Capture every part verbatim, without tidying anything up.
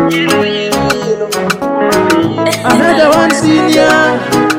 Another one senior.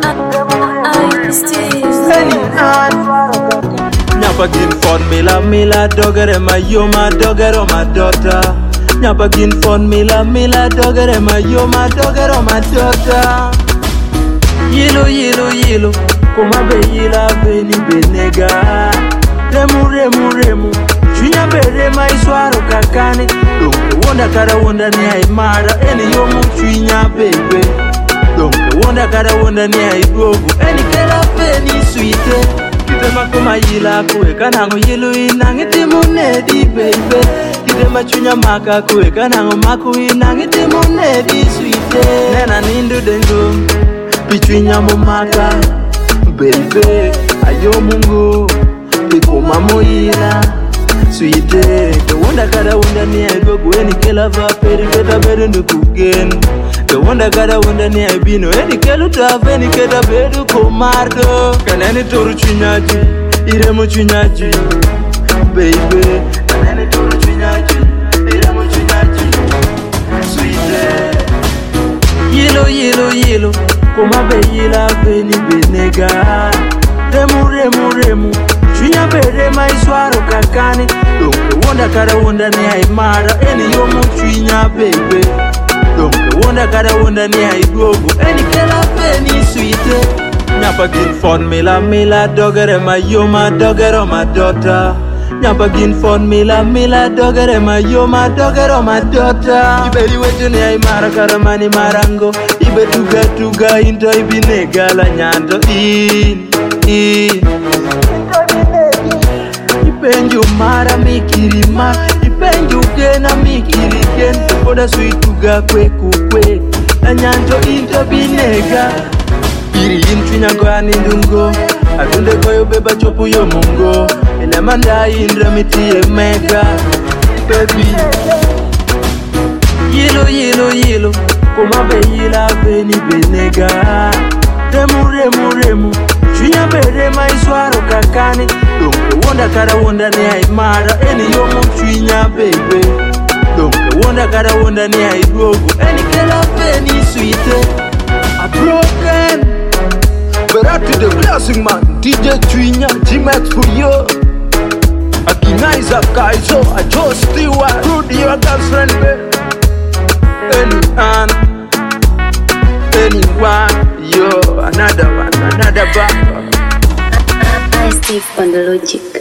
Nyapagin fon mila mila dogere ma yo ma dogero ma daughter. Nyapagin fon mila mila dogere ma yo ma dogero ma daughter. Yilo yilo yilo kuma be yila be ni benega. Remu remu remu chunya bere ma iswaro kakani. Donke wonda kada wonda ni aimara eni yomu chunya bebe. Donke wonda kada wonda ni aidogu eni kela pe ni sweete. Kitema kuma yila kwe kanango yilu inangiti munedi baby. Kitema chunya maka kwe kanango maku inangiti munedi sweete. Nena nindu dengo pichunya mumaka baby. Ayo mungu pikuma moyila sweete. The wonder kada wonder ni aidogu eni kela vaperi keta bedu nukugen. The wonder kada wonder ni aibino eni kelu tave ni keta bedu komardo. Kanani toru chunyaji iremo chunyaji baby. Kanani toru chunyaji iremo chunyaji sweete. Yilo yilo yilo kuma be yila be ni benega. Remu remu remu chunya bere ma iswaro kakani. Donke wonder kada wonder ni aimara eni yomu chunya baby. Donke wonder kada wonder ni aidogu eni kela pe ni sweete. Nyapagin fon mila mila dogere ma yo ma dogero ma daughter. Nyapagin fon mila mila dogere ma yo ma dogero ma daughter. Iberi wetu ni aimara karamani marango. Ibe tuga tuga into ibinega la nyanto in in. Ipenju mara mikirima ipenju gena mikiriken. Oda suituga kwe kukwe la nyanto into binega. Iri inchunya kwa nindungo atunde koyo beba chopu yo mungo. Ele manda indra mitie mega baby. Yilo yilo yilo kuma be yila be ni benega. Remu remu remu chunya bere ma iswaro kakani. Donke wonda kada wonda ni aimara eni yomu chunya baby. Donke wonda kada wonda ni aidogu eni kela pe ni sweete. A broken but out to the blessing man, D J Twinya, G-Max for you. Akiniza Kaizo, I just Stewart, Rudy, your girlfriend, babe. Anyone, anyone, yo, another one, another back. I Steve on the logic.